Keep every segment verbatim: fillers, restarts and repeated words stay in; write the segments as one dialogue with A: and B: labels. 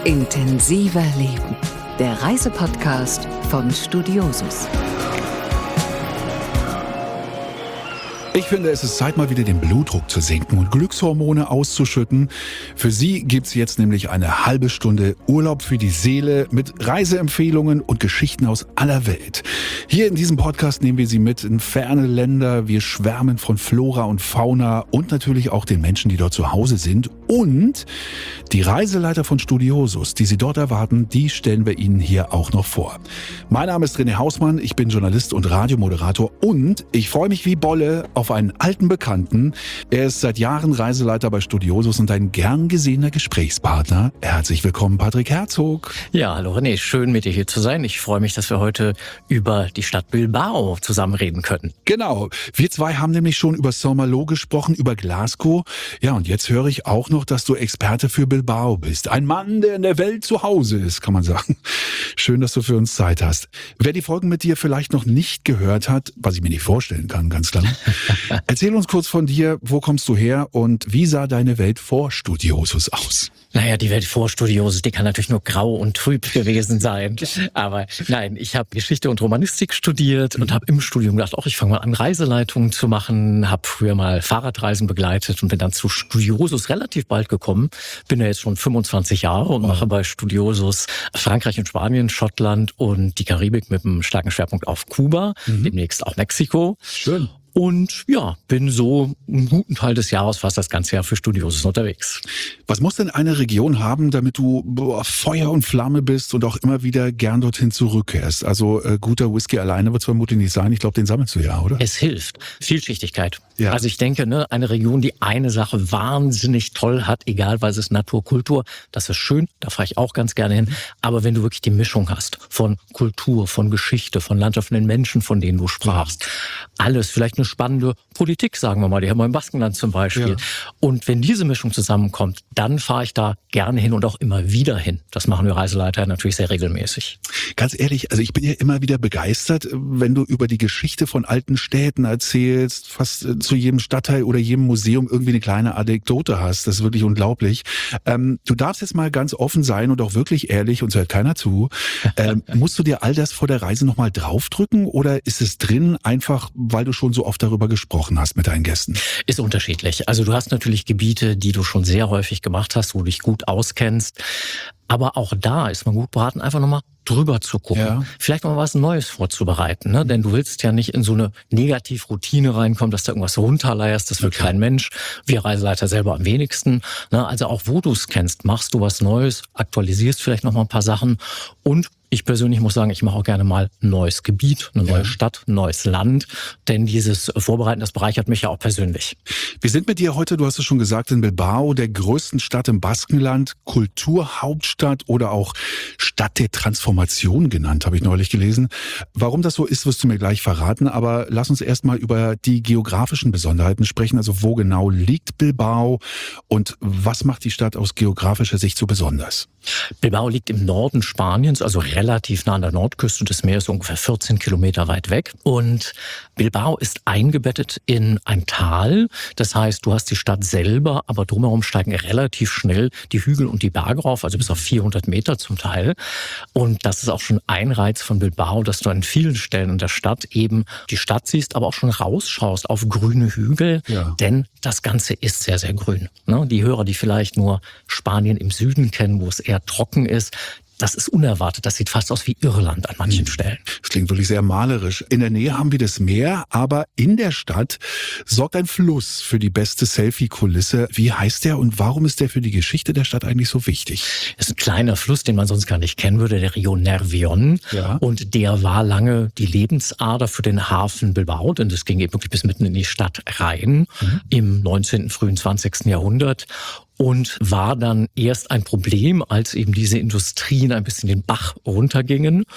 A: Intensiver Leben, der Reisepodcast von Studiosus.
B: Ich finde, es ist Zeit, mal wieder den Blutdruck zu senken und Glückshormone auszuschütten. Für Sie gibt's jetzt nämlich eine halbe Stunde Urlaub für die Seele mit Reiseempfehlungen und Geschichten aus aller Welt. Hier in diesem Podcast nehmen wir Sie mit in ferne Länder. Wir schwärmen von Flora und Fauna und natürlich auch den Menschen, die dort zu Hause sind. Und die Reiseleiter von Studiosus, die Sie dort erwarten, die stellen wir Ihnen hier auch noch vor. Mein Name ist René Hausmann, ich bin Journalist und Radiomoderator und ich freue mich wie Bolle auf einen alten Bekannten. Er ist seit Jahren Reiseleiter bei Studiosus und ein gern gesehener Gesprächspartner. Herzlich willkommen, Patrick Herzog.
C: Ja, hallo René, schön mit dir hier zu sein. Ich freue mich, dass wir heute über die Stadt Bilbao zusammen reden können.
B: Genau, wir zwei haben nämlich schon über Saint-Malo gesprochen, über Glasgow. Ja, und jetzt höre ich auch noch, dass du Experte für Bilbao bist. Ein Mann, der in der Welt zu Hause ist, kann man sagen. Schön, dass du für uns Zeit hast. Wer die Folgen mit dir vielleicht noch nicht gehört hat, was ich mir nicht vorstellen kann, ganz klar. Erzähl uns kurz von dir, wo kommst du her und wie sah deine Welt vor Studiosus aus?
C: Naja, die Welt vor Studiosus, die kann natürlich nur grau und trüb gewesen sein. Aber nein, ich habe Geschichte und Romanistik studiert und habe im Studium gedacht, ach, ich fange mal an, Reiseleitungen zu machen. Habe früher mal Fahrradreisen begleitet und bin dann zu Studiosus relativ bald gekommen. Bin ja jetzt schon fünfundzwanzig Jahre und mache bei Studiosus Frankreich und Spanien, Schottland und die Karibik mit einem starken Schwerpunkt auf Kuba, mhm. demnächst auch Mexiko.
B: Schön.
C: Und ja, bin so einen guten Teil des Jahres, fast das ganze Jahr für Studiosus unterwegs.
B: Was muss denn eine Region haben, damit du boah, Feuer und Flamme bist und auch immer wieder gern dorthin zurückkehrst? Also äh, guter Whisky alleine wird es vermutlich nicht sein. Ich glaube, den sammelst du ja, oder?
C: Es hilft. Vielschichtigkeit.
B: Ja.
C: Also ich denke, ne, eine Region, die eine Sache wahnsinnig toll hat, egal was es Natur, Kultur, das ist schön, da fahre ich auch ganz gerne hin. Aber wenn du wirklich die Mischung hast von Kultur, von Geschichte, von Landschaft, von den Menschen, von denen du sprachst, alles, vielleicht eine spannende Politik, sagen wir mal, die haben wir im Baskenland zum Beispiel. Ja. Und wenn diese Mischung zusammenkommt, dann fahre ich da gerne hin und auch immer wieder hin. Das machen wir Reiseleiter natürlich sehr regelmäßig.
B: Ganz ehrlich, also ich bin ja immer wieder begeistert, wenn du über die Geschichte von alten Städten erzählst, fast zu jedem Stadtteil oder jedem Museum irgendwie eine kleine Anekdote hast. Das ist wirklich unglaublich. Ähm, du darfst jetzt mal ganz offen sein und auch wirklich ehrlich, uns hört keiner zu. Ähm, musst du dir all das vor der Reise nochmal draufdrücken oder ist es drin, einfach weil du schon so oft darüber gesprochen hast mit deinen Gästen?
C: Ist unterschiedlich. Also du hast natürlich Gebiete, die du schon sehr häufig gemacht hast, wo du dich gut auskennst. Aber auch da ist man gut beraten, einfach nochmal drüber zu gucken. Ja. Vielleicht mal was Neues vorzubereiten, ne? Denn du willst ja nicht in so eine Negativroutine reinkommen, dass du irgendwas runterleierst. Das will okay. kein Mensch. Wir Reiseleiter selber am wenigsten. Ne? Also auch wo du es kennst, machst du was Neues, aktualisierst vielleicht noch mal ein paar Sachen. Und ich persönlich muss sagen, ich mache auch gerne mal ein neues Gebiet, eine neue ja. Stadt, ein neues Land. Denn dieses Vorbereiten, das bereichert mich ja auch persönlich.
B: Wir sind mit dir heute, du hast es schon gesagt, in Bilbao, der größten Stadt im Baskenland, Kulturhauptstadt oder auch Stadt der Transformation genannt, habe ich neulich gelesen. Warum das so ist, wirst du mir gleich verraten. Aber lass uns erstmal über die geografischen Besonderheiten sprechen. Also wo genau liegt Bilbao und was macht die Stadt aus geografischer Sicht so besonders?
C: Bilbao liegt im Norden Spaniens, also relativ nah an der Nordküste des Meeres, ungefähr vierzehn Kilometer weit weg. Und Bilbao ist eingebettet in ein Tal. Das heißt, du hast die Stadt selber, aber drumherum steigen relativ schnell die Hügel und die Berge rauf, also bis auf vierhundert Meter zum Teil. Und das ist auch schon ein Reiz von Bilbao, dass du an vielen Stellen in der Stadt eben die Stadt siehst, aber auch schon rausschaust auf grüne Hügel. Ja. Denn das Ganze ist sehr, sehr grün. Die Hörer, die vielleicht nur Spanien im Süden kennen, wo es eher trocken ist, das ist unerwartet. Das sieht fast aus wie Irland an manchen hm. Stellen.
B: Das klingt wirklich sehr malerisch. In der Nähe haben wir das Meer, aber in der Stadt sorgt ein Fluss für die beste Selfie-Kulisse. Wie heißt der und warum ist der für die Geschichte der Stadt eigentlich so wichtig?
C: Das ist ein kleiner Fluss, den man sonst gar nicht kennen würde, der Rio Nervión. Ja. Und der war lange die Lebensader für den Hafen Bilbao, denn das ging eben wirklich bis mitten in die Stadt rein, mhm. im neunzehnten, frühen zwanzigsten Jahrhundert. Und war dann erst ein Problem, als eben diese Industrien ein bisschen den Bach runtergingen.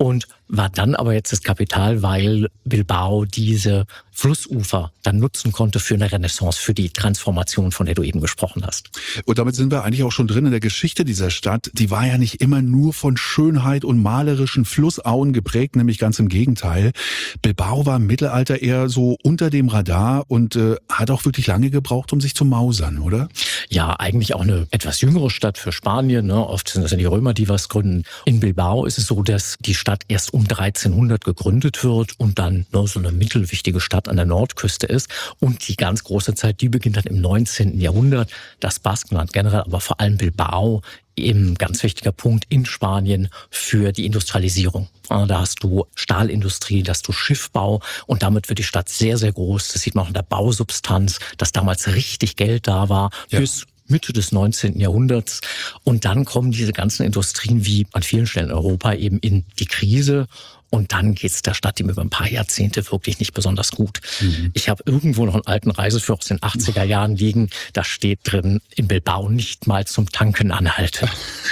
C: und war dann aber jetzt das Kapital, weil Bilbao diese Flussufer dann nutzen konnte für eine Renaissance, für die Transformation, von der du eben gesprochen hast.
B: Und damit sind wir eigentlich auch schon drin in der Geschichte dieser Stadt. Die war ja nicht immer nur von Schönheit und malerischen Flussauen geprägt, nämlich ganz im Gegenteil. Bilbao war im Mittelalter eher so unter dem Radar und äh, hat auch wirklich lange gebraucht, um sich zu mausern, oder?
C: Ja, eigentlich auch eine etwas jüngere Stadt für Spanien. Ne? Oft sind das ja die Römer, die was gründen. In Bilbao ist es so, dass die Stadt erst um dreizehnhundert gegründet wird und dann ne, so eine mittelwichtige Stadt an der Nordküste ist. Und die ganz große Zeit, die beginnt dann im neunzehnten Jahrhundert. Das Baskenland generell, aber vor allem Bilbao, eben ganz wichtiger Punkt in Spanien für die Industrialisierung. Da hast du Stahlindustrie, da hast du Schiffbau und damit wird die Stadt sehr, sehr groß. Das sieht man auch in der Bausubstanz, dass damals richtig Geld da war, ja. bis Mitte des neunzehnten Jahrhunderts. Und dann kommen diese ganzen Industrien wie an vielen Stellen in Europa eben in die Krise. Und dann geht's der Stadt eben über ein paar Jahrzehnte wirklich nicht besonders gut. Mhm. Ich habe irgendwo noch einen alten Reiseführer aus den achtziger Jahren liegen. Da steht drin, in Bilbao nicht mal zum Tanken anhalten.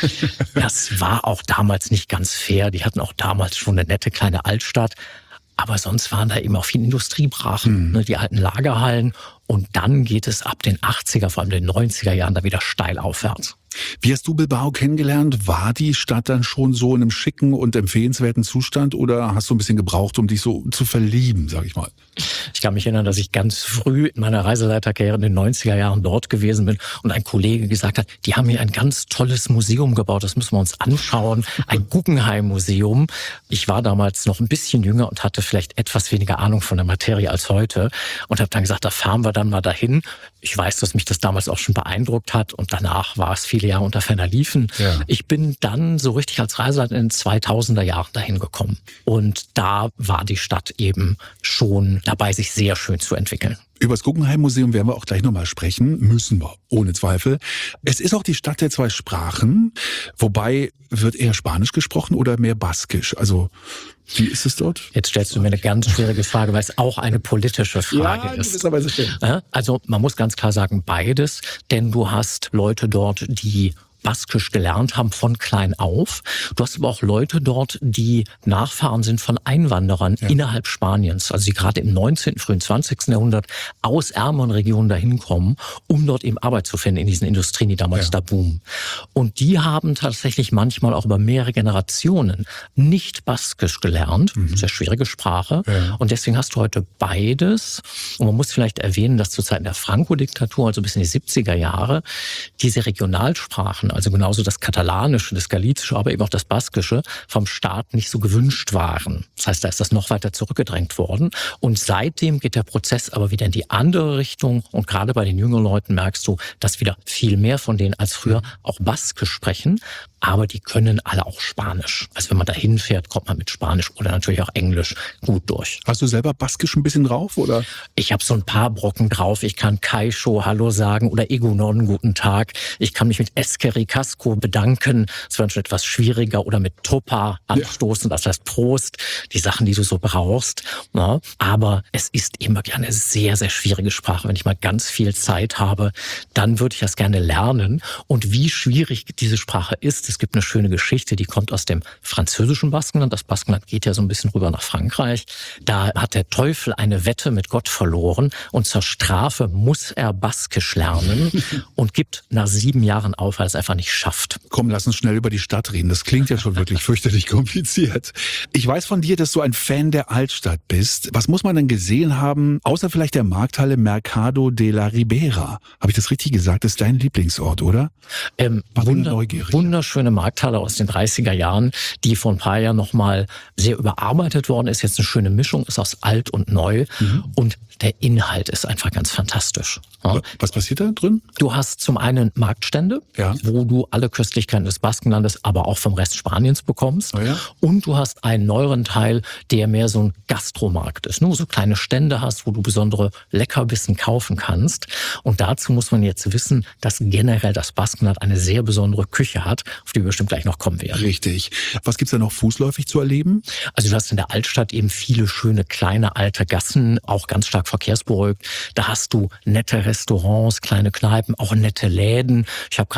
C: Das war auch damals nicht ganz fair. Die hatten auch damals schon eine nette kleine Altstadt. Aber sonst waren da eben auch viele Industriebrachen, mhm. ne, die alten Lagerhallen. Und dann geht es ab den achtziger, vor allem den neunziger Jahren da wieder steil aufwärts.
B: Wie hast du Bilbao kennengelernt? War die Stadt dann schon so in einem schicken und empfehlenswerten Zustand oder hast du ein bisschen gebraucht, um dich so zu verlieben, sag ich mal?
C: Ich kann mich erinnern, dass ich ganz früh in meiner Reiseleiterkarriere in den neunziger Jahren dort gewesen bin und ein Kollege gesagt hat, die haben hier ein ganz tolles Museum gebaut, das müssen wir uns anschauen, ein Guggenheim-Museum. Ich war damals noch ein bisschen jünger und hatte vielleicht etwas weniger Ahnung von der Materie als heute und habe dann gesagt, da fahren wir dann mal dahin. Ich weiß, dass mich das damals auch schon beeindruckt hat und danach war es viele Jahre unter ferner Liefen. Ja. Ich bin dann so richtig als Reiseleiter in den zweitausender Jahren dahin gekommen und da war die Stadt eben schon dabei, sich sehr schön zu entwickeln.
B: Über das Guggenheim-Museum werden wir auch gleich nochmal sprechen, müssen wir, ohne Zweifel. Es ist auch die Stadt der zwei Sprachen, wobei wird eher Spanisch gesprochen oder mehr Baskisch? Also wie ist es dort?
C: Jetzt stellst du mir eine ganz schwierige Frage, weil es auch eine politische Frage
B: ja,
C: ist.
B: Gewisserweise stimmt.
C: Also man muss ganz klar sagen, beides, denn du hast Leute dort, die Baskisch gelernt haben von klein auf. Du hast aber auch Leute dort, die Nachfahren sind von Einwanderern ja. innerhalb Spaniens, also die gerade im neunzehnten, frühen zwanzigsten Jahrhundert aus ärmeren Regionen dahin kommen, um dort eben Arbeit zu finden in diesen Industrien, die damals ja. da boomen. Und die haben tatsächlich manchmal auch über mehrere Generationen nicht Baskisch gelernt, mhm. sehr schwierige Sprache. Ja. Und deswegen hast du heute beides. Und man muss vielleicht erwähnen, dass zur Zeit der Franco-Diktatur, also bis in die siebziger Jahre, diese Regionalsprachen, also genauso das Katalanische, das Galizische, aber eben auch das Baskische, vom Staat nicht so gewünscht waren. Das heißt, da ist das noch weiter zurückgedrängt worden. Und seitdem geht der Prozess aber wieder in die andere Richtung. Und gerade bei den jüngeren Leuten merkst du, dass wieder viel mehr von denen als früher auch Baskisch sprechen. Aber die können alle auch Spanisch. Also wenn man da hinfährt, kommt man mit Spanisch oder natürlich auch Englisch gut durch.
B: Hast du selber Baskisch ein bisschen drauf, oder?
C: Ich habe so ein paar Brocken drauf. Ich kann Kaixo Hallo sagen oder Egunon Guten Tag. Ich kann mich mit Eskeri Casco bedanken. Das wäre schon etwas schwieriger. Oder mit Topa anstoßen, ja. das heißt Prost. Die Sachen, die du so brauchst. Ja, aber es ist immer eine sehr, sehr schwierige Sprache. Wenn ich mal ganz viel Zeit habe, dann würde ich das gerne lernen. Und wie schwierig diese Sprache ist, es gibt eine schöne Geschichte, die kommt aus dem französischen Baskenland. Das Baskenland geht ja so ein bisschen rüber nach Frankreich. Da hat der Teufel eine Wette mit Gott verloren und zur Strafe muss er Baskisch lernen und gibt nach sieben Jahren auf, weil er es einfach nicht schafft.
B: Komm, lass uns schnell über die Stadt reden. Das klingt ja schon wirklich fürchterlich kompliziert. Ich weiß von dir, dass du ein Fan der Altstadt bist. Was muss man denn gesehen haben, außer vielleicht der Markthalle Mercado de la Ribera? Habe ich das richtig gesagt? Das ist dein Lieblingsort, oder?
C: Ähm, wunder, wunderschön. Schöne Markthalle aus den dreißiger Jahren, die vor ein paar Jahren nochmal sehr überarbeitet worden ist. Jetzt eine schöne Mischung, ist aus alt und neu. Mhm. Und der Inhalt ist einfach ganz fantastisch. Ja.
B: Was passiert da drin?
C: Du hast zum einen Marktstände, ja. wo du alle Köstlichkeiten des Baskenlandes, aber auch vom Rest Spaniens bekommst. Oh ja. Und du hast einen neueren Teil, der mehr so ein Gastromarkt ist. Nur so kleine Stände hast, wo du besondere Leckerbissen kaufen kannst. Und dazu muss man jetzt wissen, dass generell das Baskenland eine sehr besondere Küche hat, auf die wir bestimmt gleich noch kommen werden.
B: Richtig. Was gibt's da noch fußläufig zu erleben?
C: Also du hast in der Altstadt eben viele schöne kleine alte Gassen, auch ganz stark verkehrsberuhigt. Da hast du nette Restaurants, kleine Kneipen, auch nette Läden. Ich habe gerade einen Laden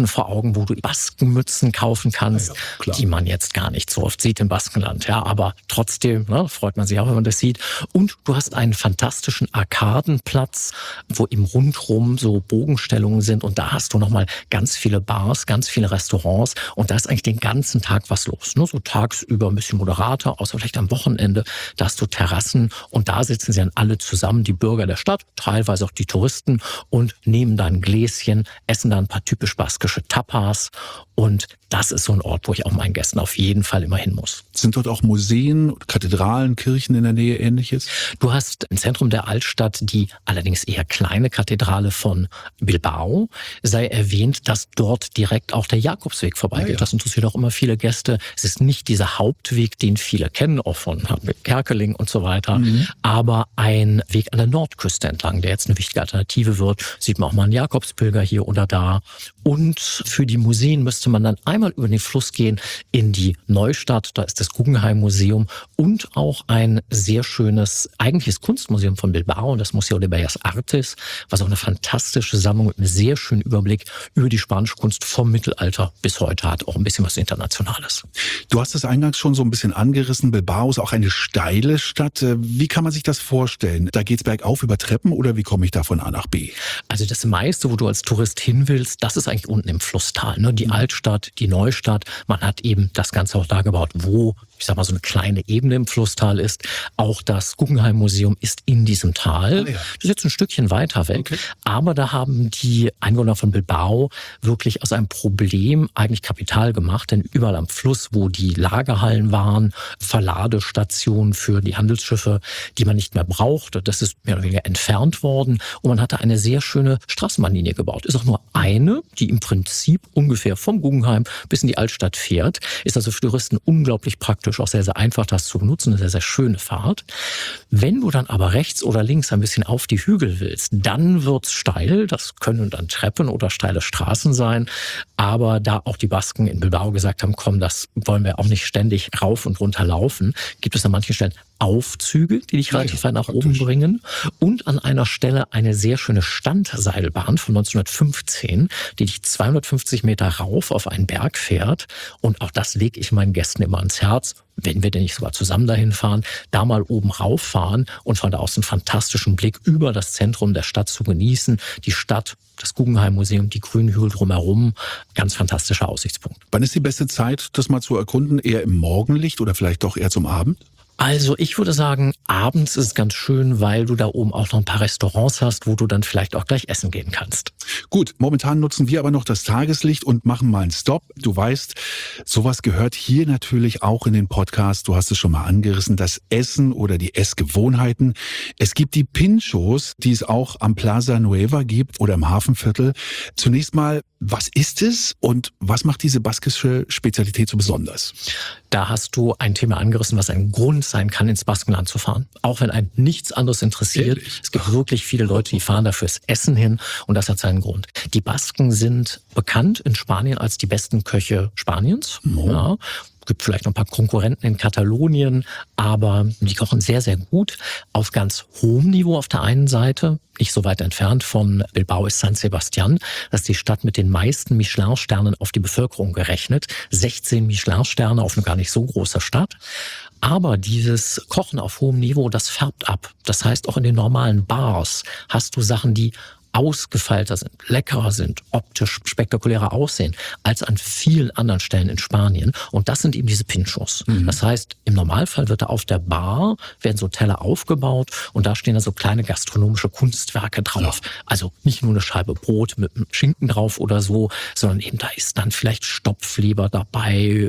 C: Läden vor Augen, wo du Baskenmützen kaufen kannst,
B: ja,
C: die man jetzt gar nicht so oft sieht im Baskenland. Ja, aber trotzdem, ne, freut man sich auch, wenn man das sieht. Und du hast einen fantastischen Arkadenplatz, wo im Rundrum so Bogenstellungen sind. Und da hast du nochmal ganz viele Bars, ganz viele Restaurants. Und da ist eigentlich den ganzen Tag was los. Ne? So tagsüber ein bisschen moderater, außer vielleicht am Wochenende. Da hast du Terrassen und da sitzen sie dann alle zusammen, die Bürger der Stadt, teilweise auch die Touristen, und nehmen da ein Gläschen, essen da ein paar typisch baskische Tapas. Und das ist so ein Ort, wo ich auch meinen Gästen auf jeden Fall immer hin muss.
B: Sind dort auch Museen, Kathedralen, Kirchen in der Nähe, Ähnliches?
C: Du hast im Zentrum der Altstadt die allerdings eher kleine Kathedrale von Bilbao. Sei erwähnt, dass dort direkt auch der Jakobsweg vorbeigeht. Ah, ja. Das interessiert auch immer viele Gäste. Es ist nicht dieser Hauptweg, den viele kennen, auch von Kerkeling und so weiter, mhm. aber ein Weg an der Nordküste entlang, der jetzt eine wichtige Alternative wird. Sieht man auch mal einen Jakobspilger hier oder da. Und für die Museen müsste man dann einmal über den Fluss gehen in die Neustadt. Da ist das Guggenheim Museum und auch ein sehr schönes eigentliches Kunstmuseum von Bilbao, das Museo de Bellas Artes, was auch eine fantastische Sammlung mit einem sehr schönen Überblick über die spanische Kunst vom Mittelalter bis heute hat. Auch ein bisschen was Internationales.
B: Du hast es eingangs schon so ein bisschen angerissen. Bilbao ist auch eine steile Stadt. Wie kann man sich das vorstellen? Da geht's bergauf über Treppen oder wie komme ich da von A nach B?
C: Also das meiste, wo du als Tourist hin willst, das ist eigentlich unten im Flusstal. Ne? Die Altstadt, die Neustadt. Man hat eben das Ganze auch da gebaut, wo, ich sag mal, so eine kleine Ebene im Flusstal ist. Auch das Guggenheim Museum ist in diesem Tal. Ah, ja. Das ist jetzt ein Stückchen weiter weg. Okay. Aber da haben die Einwohner von Bilbao wirklich aus einem Problem eigentlich Kapital gemacht. Denn überall am Fluss, wo die Lagerhallen waren, Verladestationen für die Handelsschiffe, die man nicht mehr brauchte, das ist mehr oder weniger entfernt worden. Und man hatte eine sehr schöne Straßenbahnlinie gebaut. Ist auch nur eine, die im Prinzip ungefähr vom Guggenheim bis in die Altstadt fährt. Ist also für Touristen unglaublich praktisch, auch sehr, sehr einfach, das zu benutzen. Eine sehr, sehr schöne Fahrt. Wenn du dann aber rechts oder links ein bisschen auf die Hügel willst, dann wird's steil. Das können dann Treppen oder steile Straßen sein. Aber da auch die Basken in Bilbao gesagt haben, komm, das wollen wir auch nicht ständig rauf und runter laufen, gibt es an manchen Stellen Aufzüge, die dich relativ weit nach oben bringen. Und an einer Stelle eine sehr schöne Standseilbahn von neunzehnhundertfünfzehn, die dich zweihundertfünfzig Meter rauf auf einen Berg fährt. Und auch das lege ich meinen Gästen immer ans Herz, wenn wir denn nicht sogar zusammen dahin fahren, da mal oben rauffahren und von da aus einen fantastischen Blick über das Zentrum der Stadt zu genießen. Die Stadt, das Guggenheim Museum, die grünen Hügel drumherum. Ganz fantastischer Aussichtspunkt.
B: Wann ist die beste Zeit, das mal zu erkunden? Eher im Morgenlicht oder vielleicht doch eher zum Abend?
C: Also ich würde sagen, abends ist es ganz schön, weil du da oben auch noch ein paar Restaurants hast, wo du dann vielleicht auch gleich essen gehen kannst.
B: Gut, momentan nutzen wir aber noch das Tageslicht und machen mal einen Stopp. Du weißt, sowas gehört hier natürlich auch in den Podcast. Du hast es schon mal angerissen, das Essen oder die Essgewohnheiten. Es gibt die Pinchos, die es auch am Plaza Nueva gibt oder im Hafenviertel. Zunächst mal, was ist es und was macht diese baskische Spezialität so besonders?
C: Da hast du ein Thema angerissen, was ein Grund sein kann, ins Baskenland zu fahren. Auch wenn einen nichts anderes interessiert. Ehrlich? Es gibt wirklich viele Leute, die fahren da fürs Essen hin und das hat seinen Grund. Die Basken sind bekannt in Spanien als die besten Köche Spaniens. Oh. Ja. Es gibt vielleicht noch ein paar Konkurrenten in Katalonien, aber die kochen sehr, sehr gut. Auf ganz hohem Niveau auf der einen Seite. Nicht so weit entfernt von Bilbao ist San Sebastián. Das ist die Stadt mit den meisten Michelin-Sternen auf die Bevölkerung gerechnet. sechzehn Michelin-Sterne auf eine gar nicht so große Stadt. Aber dieses Kochen auf hohem Niveau, das färbt ab. Das heißt, auch in den normalen Bars hast du Sachen, die ausgefeilter sind, leckerer sind, optisch spektakulärer aussehen, als an vielen anderen Stellen in Spanien. Und das sind eben diese Pinchos. Mhm. Das heißt, im Normalfall wird da auf der Bar, werden so Teller aufgebaut und da stehen da so kleine gastronomische Kunstwerke drauf. Ja. Also nicht nur eine Scheibe Brot mit einem Schinken drauf oder so, sondern eben da ist dann vielleicht Stopfleber dabei,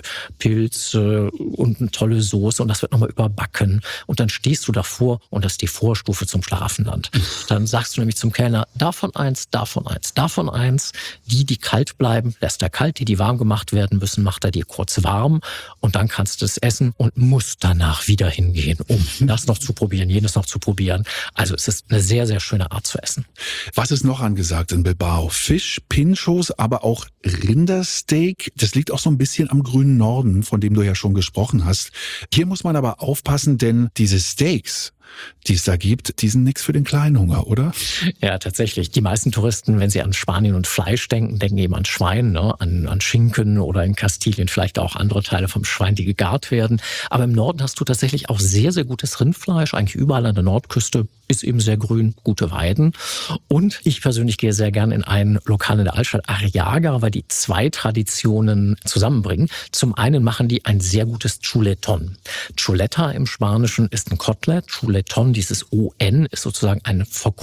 C: Pilze und eine tolle Soße und das wird nochmal überbacken. Und dann stehst du davor und das ist die Vorstufe zum Schlafenland. Dann sagst du nämlich zum Kellner, davon eins, davon eins, davon eins. Die, die kalt bleiben, lässt er kalt. Die, die warm gemacht werden müssen, macht er dir kurz warm. Und dann kannst du es essen und musst danach wieder hingehen, um das noch zu probieren, jenes noch zu probieren. Also es ist eine sehr, sehr schöne Art zu essen.
B: Was ist noch angesagt in Bilbao? Fisch, Pinchos, aber auch Rindersteak. Das liegt auch so ein bisschen am grünen Norden, von dem du ja schon gesprochen hast. Hier muss man aber aufpassen, denn diese Steaks, die es da gibt, die sind nichts für den Kleinhunger, oder?
C: Ja, tatsächlich. Die meisten Touristen, wenn sie an Spanien und Fleisch denken, denken eben an Schwein, ne? an, an Schinken oder in Kastilien vielleicht auch andere Teile vom Schwein, die gegart werden. Aber im Norden hast du tatsächlich auch sehr, sehr gutes Rindfleisch. Eigentlich überall an der Nordküste ist eben sehr grün, gute Weiden. Und ich persönlich gehe sehr gern in ein Lokal in der Altstadt, Arriaga, weil die zwei Traditionen zusammenbringen. Zum einen machen die ein sehr gutes Chuletón. Chuleta im Spanischen ist ein Kotelett. Chuletón, dieses O N, ist sozusagen ein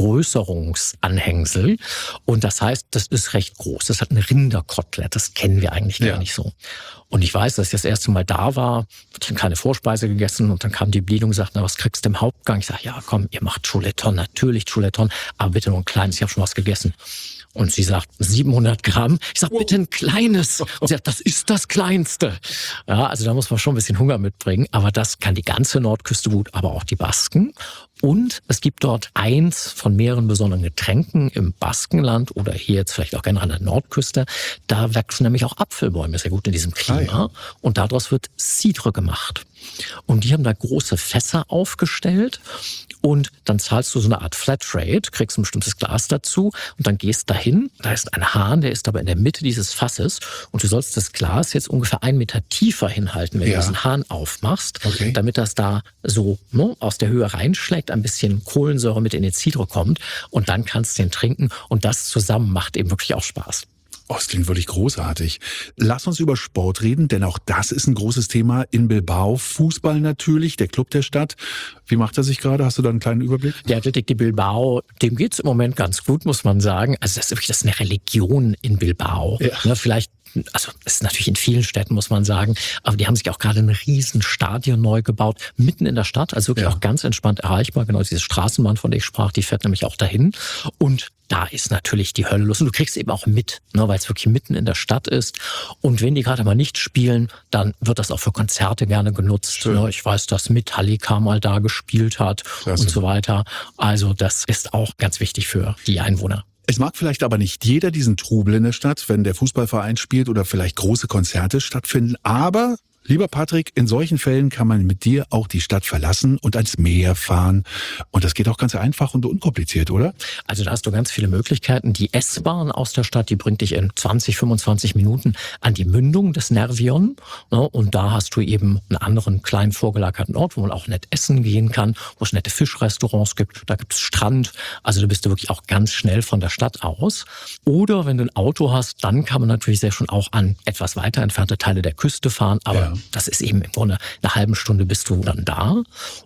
C: Vergrößerungsanhängsel. Und das heißt, das ist recht groß. Das hat ein Rinderkotelett. Das kennen wir eigentlich ja. gar nicht so. Und ich weiß, dass ich das erste Mal da war, ich habe keine Vorspeise gegessen und dann kam die Bedienung und sagte, na, was kriegst du im Hauptgang? Ich sage, ja komm, ihr macht Chuletón, natürlich Chuletón, aber bitte nur ein kleines, ich habe schon was gegessen. Und sie sagt, siebenhundert Gramm. Ich sage, bitte ein kleines. Und sie sagt, das ist das Kleinste. Ja, also da muss man schon ein bisschen Hunger mitbringen. Aber das kann die ganze Nordküste gut, aber auch die Basken. Und es gibt dort eins von mehreren besonderen Getränken im Baskenland oder hier jetzt vielleicht auch gerne an der Nordküste. Da wachsen nämlich auch Apfelbäume sehr gut in diesem Klima. Ah, ja. Und daraus wird Cidre gemacht. Und die haben da große Fässer aufgestellt und dann zahlst du so eine Art Flatrate, kriegst ein bestimmtes Glas dazu und dann gehst dahin. Da ist ein Hahn, der ist aber in der Mitte dieses Fasses und du sollst das Glas jetzt ungefähr einen Meter tiefer hinhalten, wenn ja. du diesen Hahn aufmachst, okay. damit das da so ne, aus der Höhe reinschlägt, ein bisschen Kohlensäure mit in den Cidre kommt und dann kannst du den trinken und das zusammen macht eben wirklich auch Spaß.
B: Oh, das klingt wirklich großartig. Lass uns über Sport reden, denn auch das ist ein großes Thema in Bilbao. Fußball natürlich, der Club der Stadt. Wie macht er sich gerade? Hast du da einen kleinen Überblick?
C: Der Athletic de Bilbao, dem geht's im Moment ganz gut, muss man sagen. Also das ist wirklich das ist eine Religion in Bilbao. Ja. Ne, vielleicht Also das ist natürlich in vielen Städten, muss man sagen, aber die haben sich auch gerade ein Riesenstadion neu gebaut, mitten in der Stadt, also wirklich ja. auch ganz entspannt erreichbar. Genau diese Straßenbahn, von der ich sprach, die fährt nämlich auch dahin. Und da ist natürlich die Hölle los. Und du kriegst eben auch mit, ne, weil es wirklich mitten in der Stadt ist. Und wenn die gerade mal nicht spielen, dann wird das auch für Konzerte gerne genutzt. Ne? Ich weiß, dass Metallica mal da gespielt hat Klasse. Und so weiter. Also das ist auch ganz wichtig für die Einwohner.
B: Es mag vielleicht aber nicht jeder diesen Trubel in der Stadt, wenn der Fußballverein spielt oder vielleicht große Konzerte stattfinden. Aber, lieber Patrick, in solchen Fällen kann man mit dir auch die Stadt verlassen und ans Meer fahren. Und das geht auch ganz einfach und unkompliziert, oder?
C: Also da hast du ganz viele Möglichkeiten. Die S-Bahn aus der Stadt, die bringt dich in zwanzig, fünfundzwanzig Minuten an die Mündung des Nervion. Und da hast du eben einen anderen kleinen vorgelagerten Ort, wo man auch nett essen gehen kann, wo es nette Fischrestaurants gibt. Da gibt es Strand. Also da bist du wirklich auch ganz schnell von der Stadt aus. Oder wenn du ein Auto hast, dann kann man natürlich sehr schon auch an etwas weiter entfernte Teile der Küste fahren. Aber ja. das ist eben im Grunde eine halbe Stunde bist du dann da.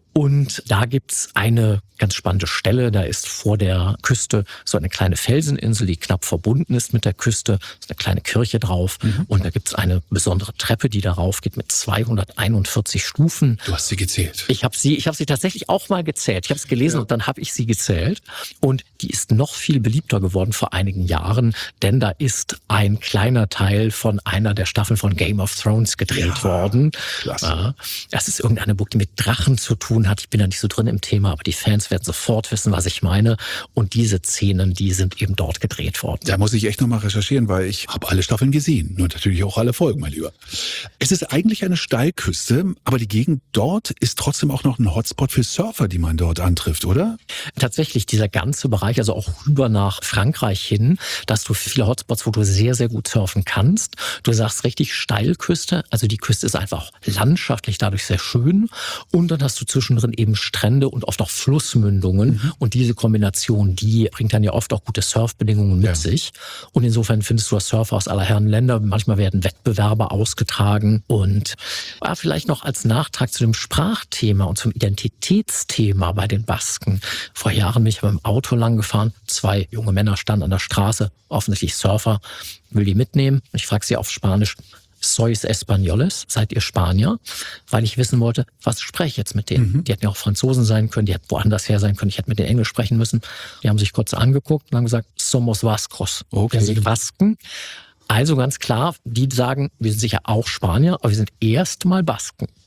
C: Und da gibt's eine ganz spannende Stelle, da ist vor der Küste so eine kleine Felseninsel, die knapp verbunden ist mit der Küste, ist eine kleine Kirche drauf mhm. und da gibt's eine besondere Treppe, die darauf geht mit zweihunderteinundvierzig Stufen.
B: Du hast sie gezählt.
C: Ich habe sie, ich habe sie tatsächlich auch mal gezählt. Ich habe es gelesen ja. und dann habe ich sie gezählt und die ist noch viel beliebter geworden vor einigen Jahren, denn da ist ein kleiner Teil von einer der Staffeln von Game of Thrones gedreht ja. worden. Klasse. Das ist irgendeine Burg, die mit Drachen zu tun hat. Ich bin da nicht so drin im Thema, aber die Fans werden sofort wissen, was ich meine. Und diese Szenen, die sind eben dort gedreht worden.
B: Da muss ich echt nochmal recherchieren, weil ich habe alle Staffeln gesehen. Nur natürlich auch alle Folgen, mein Lieber. Es ist eigentlich eine Steilküste, aber die Gegend dort ist trotzdem auch noch ein Hotspot für Surfer, die man dort antrifft, oder?
C: Tatsächlich, dieser ganze Bereich, also auch rüber nach Frankreich hin, da hast du viele Hotspots, wo du sehr, sehr gut surfen kannst. Du sagst richtig Steilküste, also die Küste ist einfach auch landschaftlich dadurch sehr schön. Und dann hast du zwischendrin eben Strände und oft auch Flussmündungen. Mhm. Und diese Kombination, die bringt dann ja oft auch gute Surfbedingungen mit ja. sich. Und insofern findest du Surfer aus aller Herren Länder. Manchmal werden Wettbewerbe ausgetragen. Und ja, vielleicht noch als Nachtrag zu dem Sprachthema und zum Identitätsthema bei den Basken. Vor Jahren bin ich mit dem Auto lang gefahren. Zwei junge Männer standen an der Straße, offensichtlich Surfer. Will die mitnehmen? Ich frage sie auf Spanisch. Sois Españoles, seid ihr Spanier? Weil ich wissen wollte, was spreche ich jetzt mit denen? Mhm. Die hätten ja auch Franzosen sein können, die hätten woanders her sein können. Ich hätte mit denen Englisch sprechen müssen. Die haben sich kurz angeguckt und haben gesagt, somos vascos. Okay. Wir sind Basken. Also ganz klar, die sagen, wir sind sicher auch Spanier, aber wir sind erstmal Basken.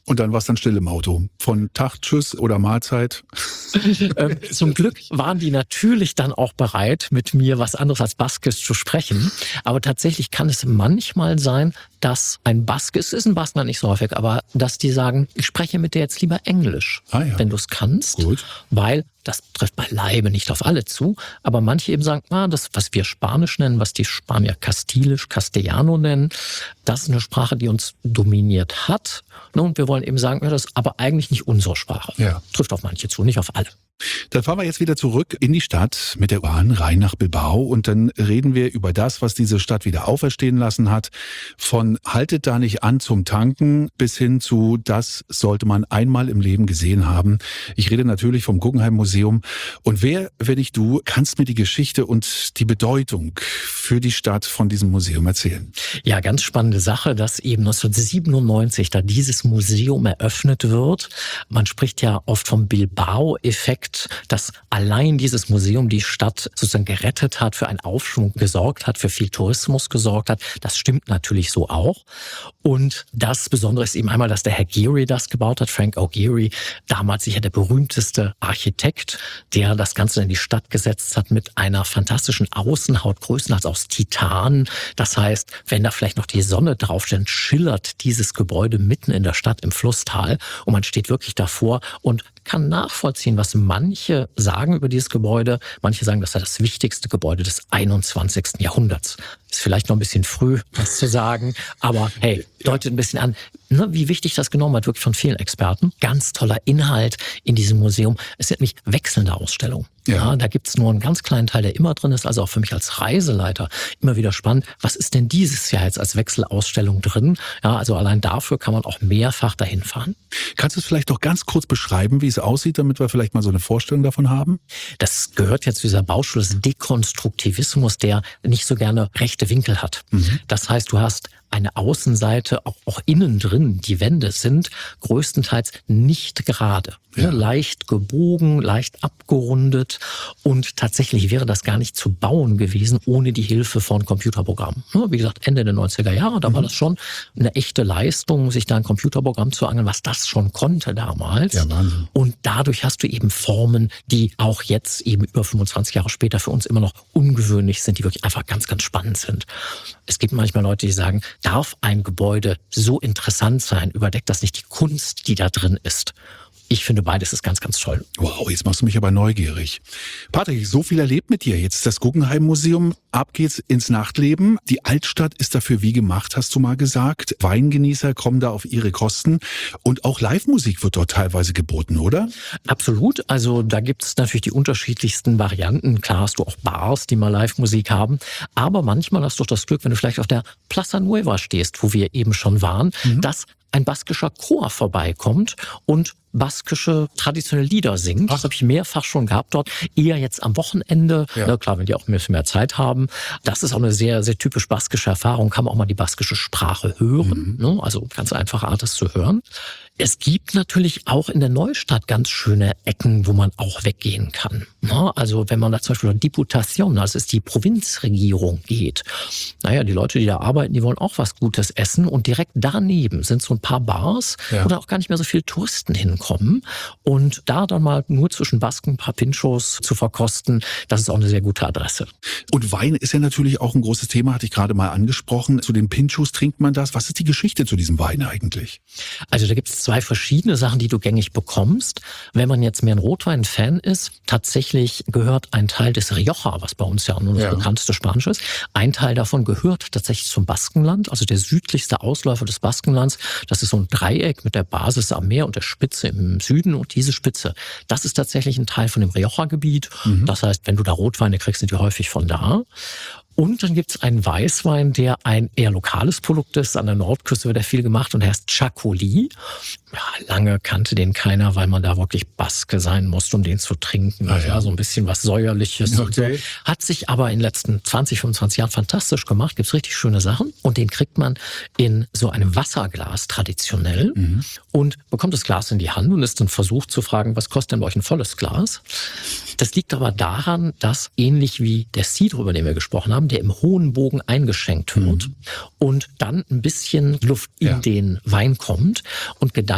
B: Und dann war es dann still im Auto. Von Tag, Tschüss oder Mahlzeit.
C: ähm, zum Glück waren die natürlich dann auch bereit, mit mir was anderes als Baskisch zu sprechen. Aber tatsächlich kann es manchmal sein, dass ein Baske, es ist ein Baskenland nicht so häufig, aber dass die sagen, ich spreche mit dir jetzt lieber Englisch,
B: ah, ja.
C: wenn du es kannst.
B: Gut.
C: Weil das trifft beileibe nicht auf alle zu, aber manche eben sagen, ah, das, was wir Spanisch nennen, was die Spanier Castilisch, Castellano nennen, das ist eine Sprache, die uns dominiert hat. Und wir wollen eben sagen, ja, das ist aber eigentlich nicht unsere Sprache.
B: Ja.
C: Trifft auf manche zu, nicht auf alle.
B: Dann fahren wir jetzt wieder zurück in die Stadt mit der Bahn rein nach Bilbao und dann reden wir über das, was diese Stadt wieder auferstehen lassen hat. Von haltet da nicht an zum Tanken bis hin zu das sollte man einmal im Leben gesehen haben. Ich rede natürlich vom Guggenheim Museum. Und wer, wenn nicht du, kannst mir die Geschichte und die Bedeutung für die Stadt von diesem Museum erzählen?
C: Ja, ganz spannende Sache, dass eben neunzehnhundertsiebenundneunzig da dieses Museum eröffnet wird. Man spricht ja oft vom Bilbao-Effekt, dass allein dieses Museum die Stadt sozusagen gerettet hat, für einen Aufschwung gesorgt hat, für viel Tourismus gesorgt hat. Das stimmt natürlich so auch. Und das Besondere ist eben einmal, dass der Herr Gehry das gebaut hat, Frank O'Gehry, damals sicher der berühmteste Architekt, der das Ganze in die Stadt gesetzt hat mit einer fantastischen Außenhaut, größtenteils aus Titan. Das heißt, wenn da vielleicht noch die Sonne draufsteht, schillert dieses Gebäude mitten in der Stadt im Flusstal und man steht wirklich davor und kann nachvollziehen, was manche sagen über dieses Gebäude. Manche sagen, das sei das wichtigste Gebäude des einundzwanzigsten Jahrhunderts. Ist vielleicht noch ein bisschen früh, das zu sagen, aber hey, deutet ein bisschen an, ne, wie wichtig das genommen hat, wirklich von vielen Experten. Ganz toller Inhalt in diesem Museum. Es sind nämlich wechselnde Ausstellungen. Ja. Ja, da gibt's nur einen ganz kleinen Teil, der immer drin ist, also auch für mich als Reiseleiter immer wieder spannend. Was ist denn dieses Jahr jetzt als Wechselausstellung drin? Ja, also allein dafür kann man auch mehrfach dahin fahren.
B: Kannst du es vielleicht doch ganz kurz beschreiben, wie es aussieht, damit wir vielleicht mal so eine Vorstellung davon haben?
C: Das gehört jetzt zu dieser Baustelle des Dekonstruktivismus, der nicht so gerne rechte Winkel hat. Mhm. Das heißt, du hast eine Außenseite, auch, auch innen drin, die Wände sind größtenteils nicht gerade. Ja. Leicht gebogen, leicht abgerundet und tatsächlich wäre das gar nicht zu bauen gewesen ohne die Hilfe von Computerprogrammen. Wie gesagt, Ende der neunziger Jahre, da mhm. war das schon eine echte Leistung, sich da ein Computerprogramm zu angeln, was das schon konnte damals.
B: Ja, Wahnsinn.
C: Und dadurch hast du eben Formen, die auch jetzt eben über fünfundzwanzig Jahre später für uns immer noch ungewöhnlich sind, die wirklich einfach ganz, ganz spannend sind. Es gibt manchmal Leute, die sagen, darf ein Gebäude so interessant sein, überdeckt das nicht die Kunst, die da drin ist? Ich finde, beides ist ganz, ganz toll.
B: Wow, jetzt machst du mich aber neugierig. Patrick, so viel erlebt mit dir. Jetzt das Guggenheim Museum, ab geht's ins Nachtleben. Die Altstadt ist dafür wie gemacht, hast du mal gesagt. Weingenießer kommen da auf ihre Kosten. Und auch Live-Musik wird dort teilweise geboten, oder?
C: Absolut. Also da gibt's natürlich die unterschiedlichsten Varianten. Klar hast du auch Bars, die mal Live-Musik haben. Aber manchmal hast du auch das Glück, wenn du vielleicht auf der Plaza Nueva stehst, wo wir eben schon waren, mhm. dass ein baskischer Chor vorbeikommt und baskische traditionelle Lieder singt. Ach. Das habe ich mehrfach schon gehabt dort. Eher jetzt am Wochenende. Ja. Na klar, wenn die auch ein bisschen mehr Zeit haben. Das ist auch eine sehr, sehr typisch baskische Erfahrung. Kann man auch mal die baskische Sprache hören. Mhm. Ne? Also ganz einfache Art, das zu hören. Es gibt natürlich auch in der Neustadt ganz schöne Ecken, wo man auch weggehen kann. Na, also wenn man da zum Beispiel an Diputación, das ist die Provinzregierung, geht. Naja, die Leute, die da arbeiten, die wollen auch was Gutes essen. Und direkt daneben sind so ein paar Bars, ja. wo da auch gar nicht mehr so viele Touristen hinkommen. Und da dann mal nur zwischen Basken ein paar Pinchos zu verkosten, das ist auch eine sehr gute Adresse.
B: Und Wein ist ja natürlich auch ein großes Thema, hatte ich gerade mal angesprochen. Zu den Pinchos trinkt man das. Was ist die Geschichte zu diesem Wein eigentlich?
C: Also da gibt es zwei verschiedene Sachen, die du gängig bekommst. Wenn man jetzt mehr ein Rotwein-Fan ist, tatsächlich gehört ein Teil des Rioja, was bei uns ja nur das ja. bekannteste Spanisch ist, ein Teil davon gehört tatsächlich zum Baskenland, also der südlichste Ausläufer des Baskenlands. Das ist so ein Dreieck mit der Basis am Meer und der Spitze im Süden. Und diese Spitze, das ist tatsächlich ein Teil von dem Rioja-Gebiet. Mhm. Das heißt, wenn du da Rotweine kriegst, sind die häufig von da. Und dann gibt's einen Weißwein, der ein eher lokales Produkt ist. An der Nordküste wird er viel gemacht und der heißt Chacolí. Ja, lange kannte den keiner, weil man da wirklich Baske sein musste, um den zu trinken. Ah, ja. ja, so ein bisschen was Säuerliches. Okay. Und so. Hat sich aber in den letzten zwanzig, fünfundzwanzig Jahren fantastisch gemacht. Gibt's richtig schöne Sachen. Und den kriegt man in so einem Wasserglas traditionell mhm. und bekommt das Glas in die Hand und ist dann versucht zu fragen, was kostet denn bei euch ein volles Glas? Das liegt aber daran, dass ähnlich wie der Cidre, über den wir gesprochen haben, der im hohen Bogen eingeschenkt wird mhm. und dann ein bisschen Luft in ja. den Wein kommt. Und Gedanke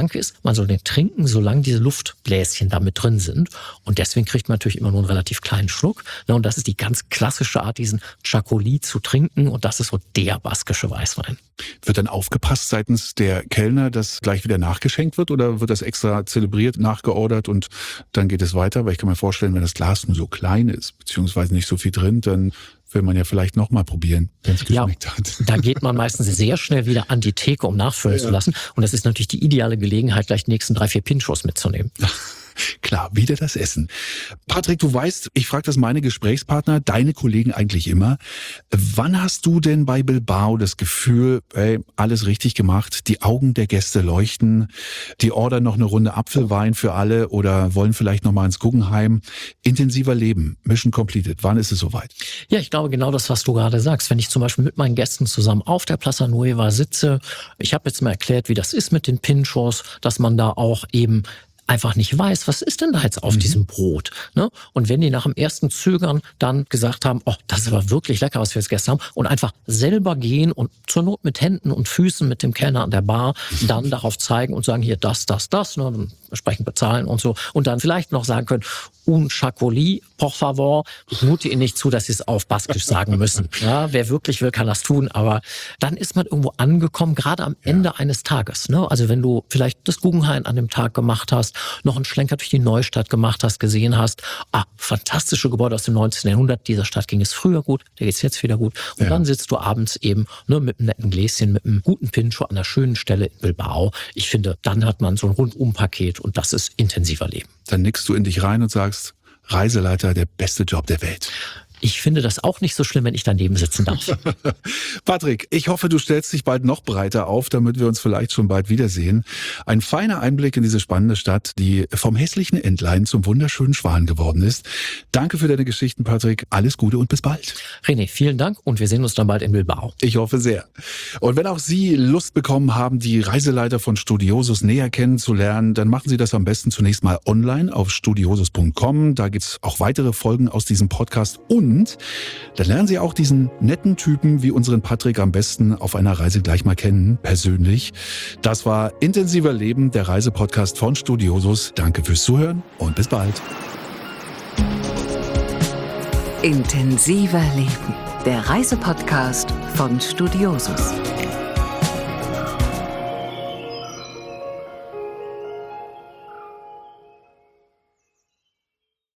C: Gedanke ist, man soll den trinken, solange diese Luftbläschen da mit drin sind. Und deswegen kriegt man natürlich immer nur einen relativ kleinen Schluck. Und das ist die ganz klassische Art, diesen Chacoli zu trinken. Und das ist so der baskische Weißwein.
B: Wird dann aufgepasst seitens der Kellner, dass gleich wieder nachgeschenkt wird? Oder wird das extra zelebriert, nachgeordert und dann geht es weiter? Weil ich kann mir vorstellen, wenn das Glas nur so klein ist, beziehungsweise nicht so viel drin, dann will man ja vielleicht noch mal probieren, wenn es geschmeckt
C: ja,
B: hat.
C: Da geht man meistens sehr schnell wieder an die Theke, um nachfüllen ja. zu lassen. Und das ist natürlich die ideale Gelegenheit, gleich die nächsten drei, vier Pinchos mitzunehmen.
B: Klar, wieder das Essen. Patrick, du weißt, ich frage das meine Gesprächspartner, deine Kollegen eigentlich immer. Wann hast du denn bei Bilbao das Gefühl, ey, alles richtig gemacht, die Augen der Gäste leuchten, die ordern noch eine Runde Apfelwein für alle oder wollen vielleicht noch mal ins Guggenheim? Intensiver Leben, Mission completed. Wann ist es soweit?
C: Ja, ich glaube genau das, was du gerade sagst. Wenn ich zum Beispiel mit meinen Gästen zusammen auf der Plaza Nueva sitze, ich habe jetzt mal erklärt, wie das ist mit den Pinchos, dass man da auch eben einfach nicht weiß, was ist denn da jetzt auf mhm. diesem Brot? Ne? Und wenn die nach dem ersten Zögern dann gesagt haben, oh, das ist aber wirklich lecker, was wir jetzt gestern haben, und einfach selber gehen und zur Not mit Händen und Füßen mit dem Kellner an der Bar dann darauf zeigen und sagen, hier das, das, das, ne, dann entsprechend bezahlen und so. Und dann vielleicht noch sagen können, un Chacoli, por favor. Ich mute Ihnen nicht zu, dass Sie es auf Baskisch sagen müssen. Ja, wer wirklich will, kann das tun. Aber dann ist man irgendwo angekommen, gerade am Ende ja. eines Tages. Ne? Also wenn du vielleicht das Guggenheim an dem Tag gemacht hast, noch einen Schlenker durch die Neustadt gemacht hast, gesehen hast, ah, fantastische Gebäude aus dem neunzehnten Jahrhundert, dieser Stadt ging es früher gut, der geht es jetzt wieder gut. Und ja. dann sitzt du abends eben ne, mit einem netten Gläschen, mit einem guten Pincho an einer schönen Stelle in Bilbao. Ich finde, dann hat man so ein Rundum-Paket und das ist intensiver Leben.
B: Dann nickst du in dich rein und sagst, Reiseleiter, der beste Job der Welt.
C: Ich finde das auch nicht so schlimm, wenn ich daneben sitzen darf.
B: Patrick, ich hoffe, du stellst dich bald noch breiter auf, damit wir uns vielleicht schon bald wiedersehen. Ein feiner Einblick in diese spannende Stadt, die vom hässlichen Entlein zum wunderschönen Schwan geworden ist. Danke für deine Geschichten, Patrick. Alles Gute und bis bald.
C: René, vielen Dank und wir sehen uns dann bald in Bilbao.
B: Ich hoffe sehr. Und wenn auch Sie Lust bekommen haben, die Reiseleiter von Studiosus näher kennenzulernen, dann machen Sie das am besten zunächst mal online auf studiosus punkt com. Da gibt's auch weitere Folgen aus diesem Podcast und Und dann lernen Sie auch diesen netten Typen wie unseren Patrick am besten auf einer Reise gleich mal kennen, persönlich. Das war Intensiver Leben, der Reisepodcast von Studiosus. Danke fürs Zuhören und bis bald.
A: Intensiver Leben, der Reisepodcast von Studiosus.